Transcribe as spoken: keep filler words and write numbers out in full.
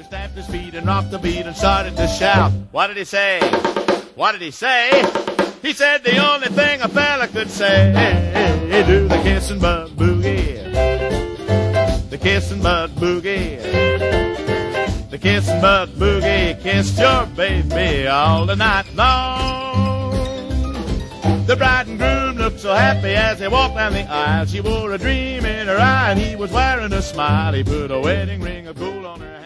Taylor stamped his feet and rocked the beat and started to shout. What did he say? What did he say? He said the only thing a fella could say, hey, hey, do the kiss and butt boogie. The kiss and butt boogie. The kiss and butt boogie. Kissed your baby all the night long. The bride and groom looked so happy as they walked down the aisle. She wore a dream in her eye and he was wearing a smile. He put a wedding ring of gold on her hand.